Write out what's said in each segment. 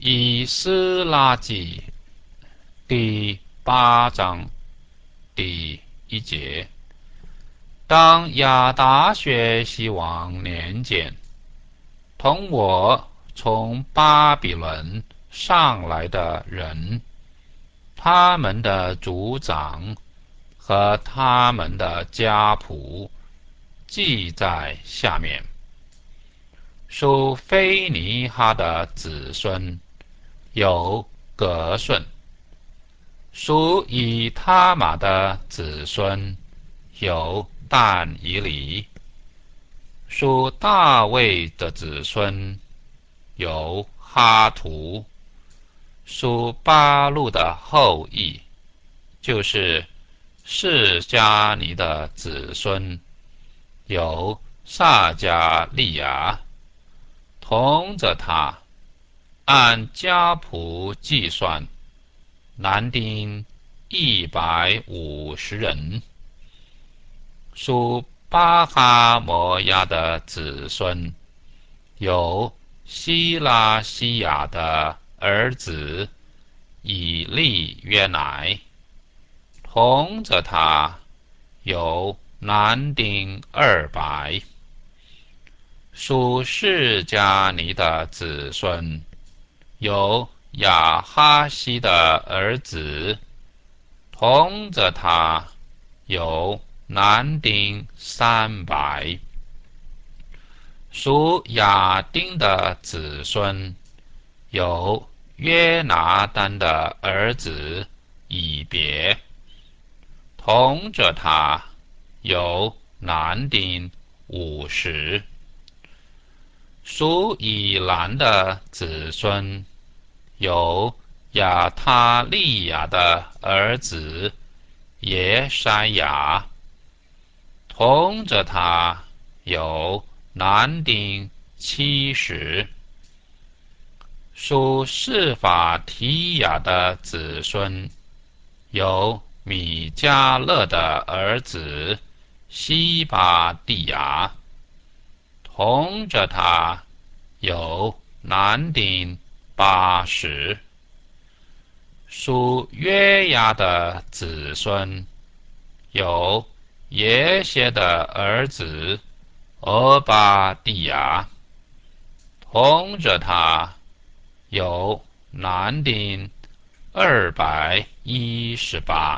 以斯拉记第8章第1节，当亚达薛西王年间，同我从巴比伦上来的人，他们的族长和他们的家谱记在下面。属菲尼哈的子孙有格顺，属以他玛的子孙有但以理，属大卫的子孙有哈图，属巴路的后裔，就是释迦尼的子孙有撒迦利亚。同着他，按家谱计算，男丁150人。属巴哈摩亚的子孙有希拉西亚的儿子以利约乃，同着他有男丁200。属释迦尼的子孙有亚哈西的儿子，同着他有男丁300。属亚丁的子孙有约拿单的儿子以别，同着他有男丁50。属以兰的子孙有亚他利亚的儿子耶筛亚，同着他有男丁70。属示法提亚的子孙有米迦勒的儿子西巴蒂亚，同着他有男丁80。属约押的子孙有耶歇的儿子俄巴蒂亚，同着他有男丁218。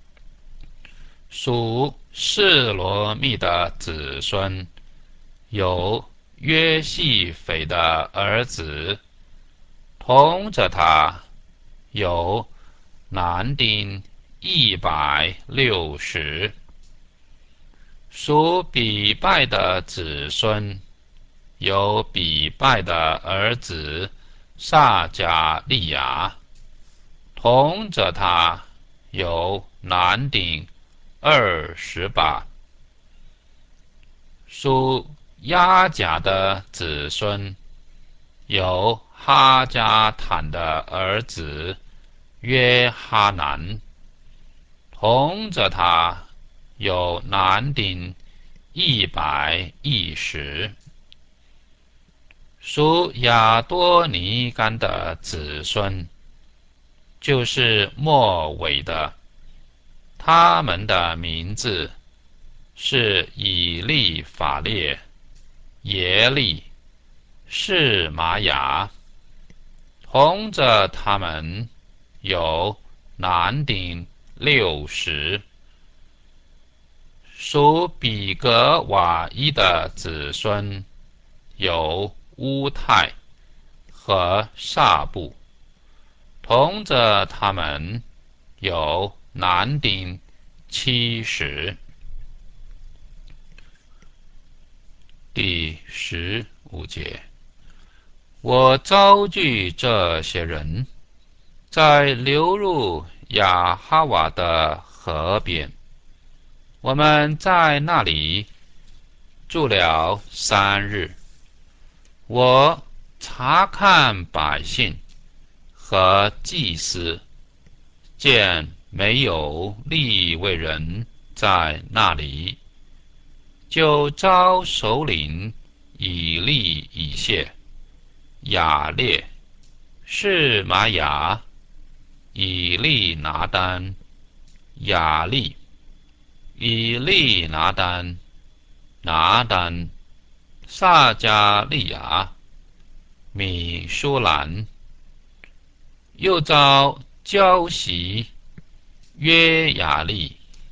属示罗密的子孙有约细斐的儿子，同着他有男丁160。属比拜的子孙有比拜的儿子撒迦利亚，同着他有男丁28。属亚甲的子孙有哈加坦的儿子约哈南，同着他有男丁110。属亚多尼干的子孙就是末尾的，他们的名字是以利法列、耶利、示玛雅，同着他们有男丁60。属比格瓦伊的子孙有乌泰和撒布，同着他们有男丁70。第15节，我招聚这些人，在流入亚哈瓦的河边，我们在那里住了3日。我查看百姓和祭司，见没有利未人在那里，就召首领以利以谢、雅列、 是玛雅、以利拿丹、雅利、以利拿丹、拿丹、撒加利亚、米舒兰，又招焦习、约雅利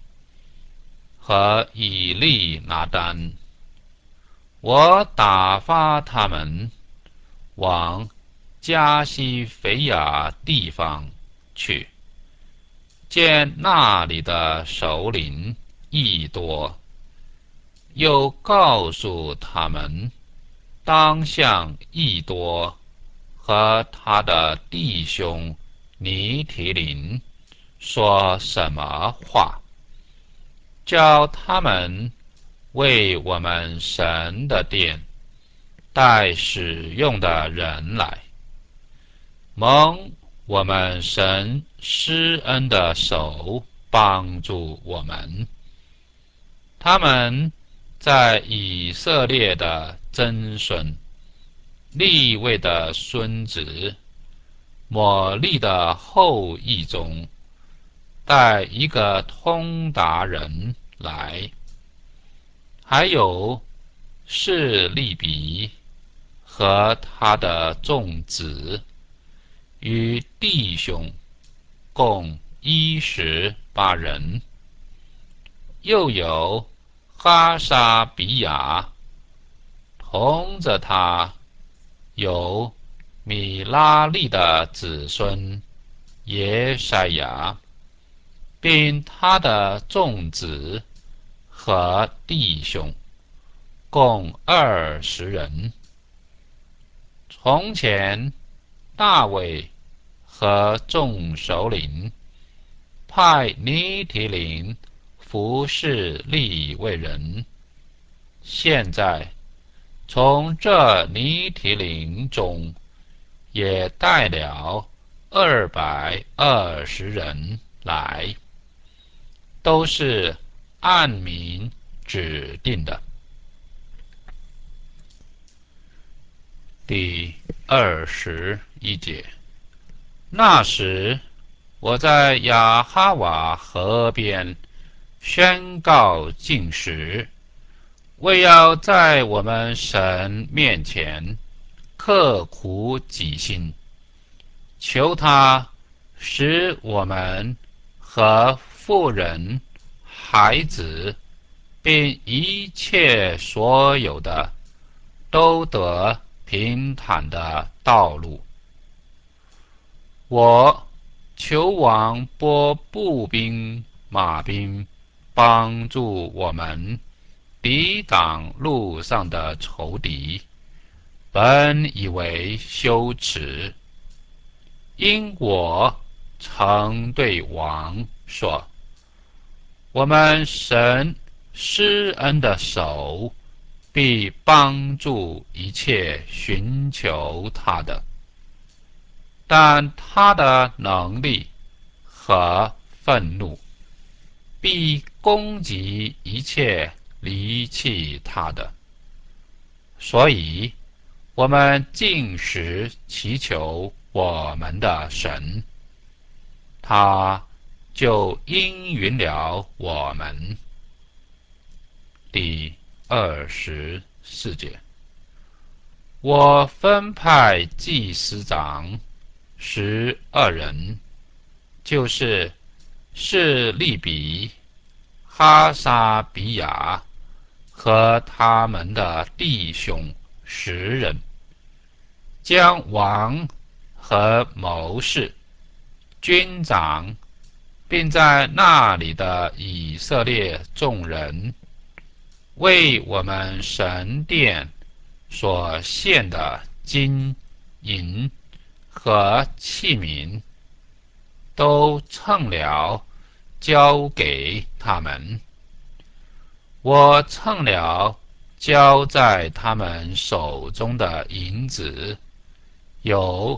和以利拿丹。我打发他们往加西腓亚地方去，见那里的首领益多，又告诉他们当向益多和他的弟兄尼提林说什么话，叫他们为我们神的殿带使用的人来，蒙我们神施恩的手帮助我们。他们在以色列的曾孙、利未的孙子、抹利的后裔中，带一个通达人来，还有是利比和他的众子与弟兄，共18人，又有哈沙比亚，同着他有米拉利的子孙耶赛亚，并他的众子和弟兄，共20人。从前大卫和众首领派尼提林服侍利未人，现在从这尼提林中也带了220人来，都是按名指定的。第21节。那时，我在亚哈瓦河边宣告禁食，为要在我们神面前刻苦己心，求他使我们和妇人、孩子，并一切所有的，都得平坦的道路。我求王拨步兵、马兵，帮助我们抵挡路上的仇敌。本以为羞耻，因我曾对王说：我们神施恩的手必帮助一切寻求他的，但他的能力和愤怒必攻击一切离弃他的。所以我们禁食祈求我们的神，他就应允了我们。第24节。我分派祭司长12人，就是利比、哈沙比亚和他们的弟兄10人，将王和谋士、军长，并在那里的以色列众人，为我们神殿所献的金银和器皿，都称了，交给他们。我称了交在他们手中的银子，有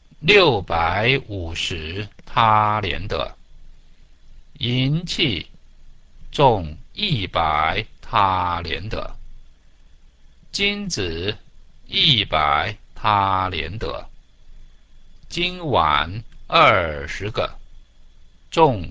650他连得，银器重100他连得，金子100他连得， 金碗20个，重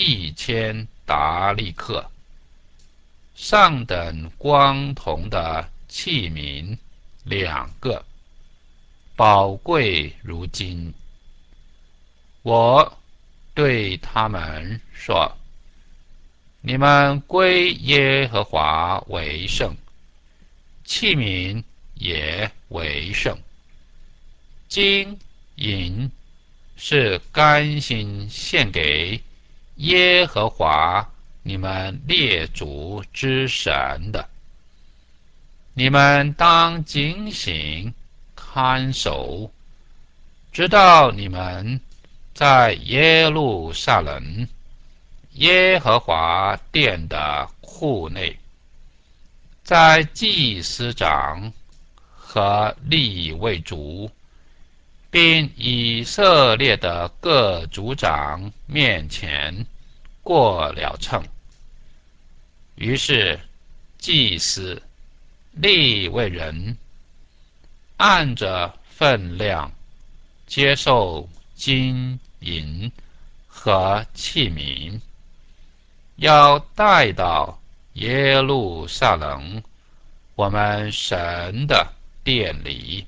1000达利克。上等光铜的器皿2个，宝贵如金。我对他们说：你们归耶和华为圣，器皿也为圣。金银是甘心献给耶和华你们列祖之神的。你们当警醒看守，直到你们在耶路撒冷耶和华殿的库内，在祭司长和利未族，并以色列的各族长面前过了秤。于是祭司、利未人按着分量接受金银和器皿，要带到耶路撒冷我们神的殿里。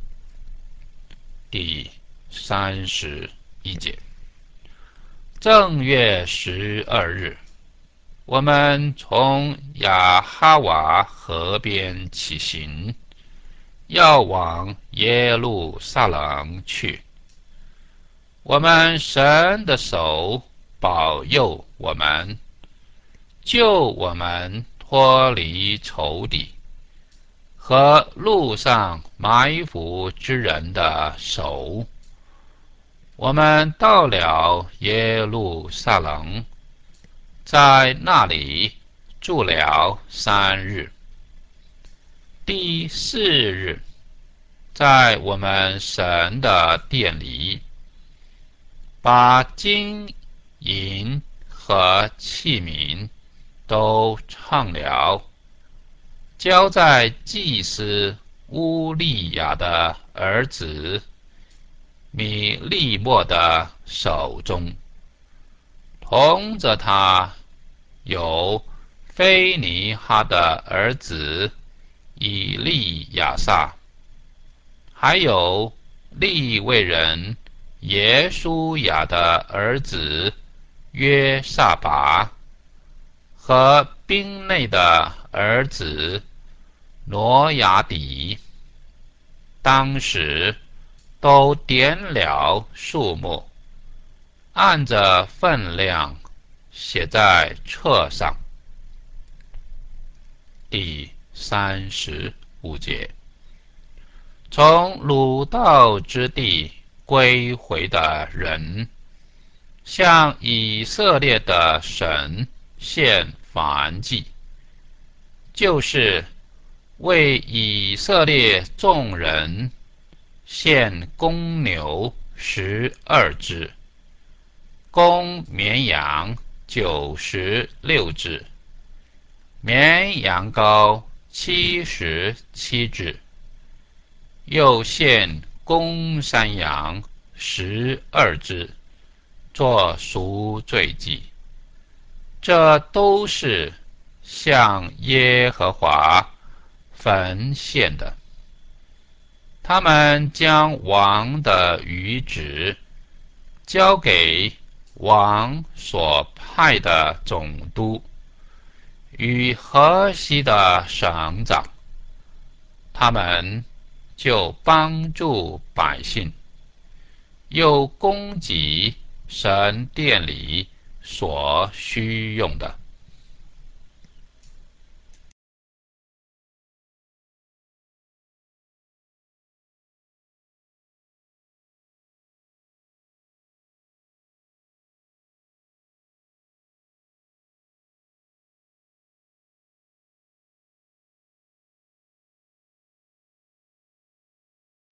第31节。正月12日，我们从亚哈瓦河边起行，要往耶路撒冷去。我们神的手保佑我们，救我们脱离仇敌和路上埋伏之人的手。我们到了耶路撒冷，在那里住了3日。第4日，在我们神的殿里，把金银和器皿都称了，交在祭司乌利亚的儿子米利莫的手中。同着他有菲尼哈的儿子以利亚撒，还有利未人耶书亚的儿子约撒拔和兵内的儿子挪亚底。当时都点了数目，按着分量写在册上。第35节。从鲁道之地归回的人，向以色列的神献燔祭，就是为以色列众人献公牛12只，公绵羊96只，绵羊羔77只，又献公山羊12只，做赎罪祭。这都是向耶和华焚献的。他们将王的谕旨交给王所派的总督与河西的省长，他们就帮助百姓，又供给神殿里所需用的。